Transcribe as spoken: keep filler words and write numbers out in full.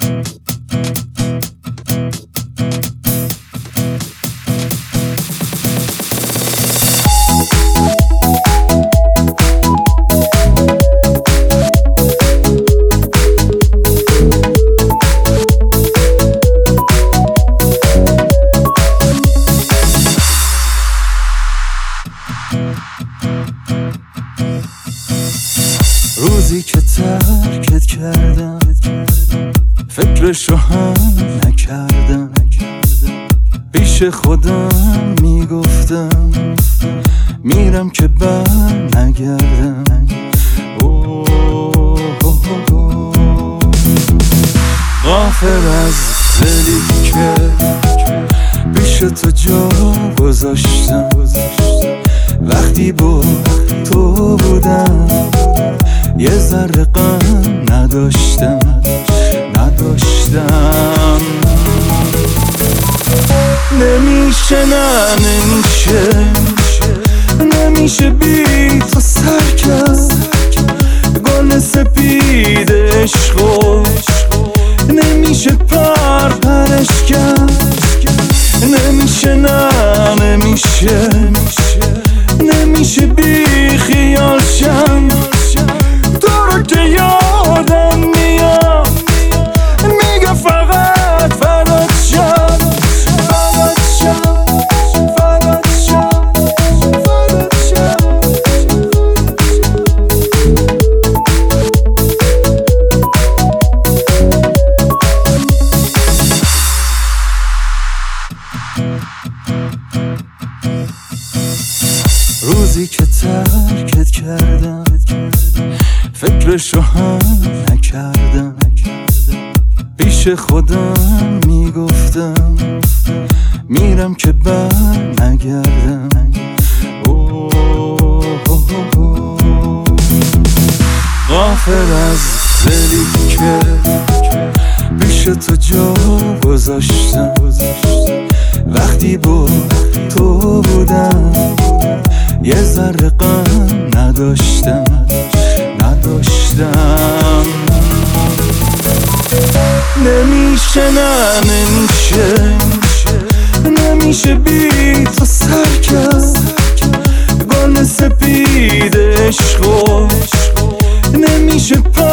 روزی که ترکت کردم فکرشو هم نکردم، پیش خودم میگفتم میرم که بر نگردم. غافل از دلی که پیش تو جا گذاشتم، وقتی با تو بودم یه ذره غم نداشتم نداشتم نمیشه نه نمیشه نمیشه بی تو سر کرد گل سپید عشقو، نمیشه پر پرش کرد، نمیشه نه نمیشه نمیشه بی خیال شم تو رو که یادم میاد میگه فقط فدات شم فدات شم فدات شم فدات شم. روزی که ترکت کردم فکرشو هم نکردم، پیش خودم میگفتم میرم که بر نگردم. غافل از دلی که پیش تو جا گذاشتم، وقتی با تو بودم یه ذره غم نداشتم نداشتم نمیشه نه نمیشه نمیشه بی تو سر کرد گل سپید عشقو، نمیشه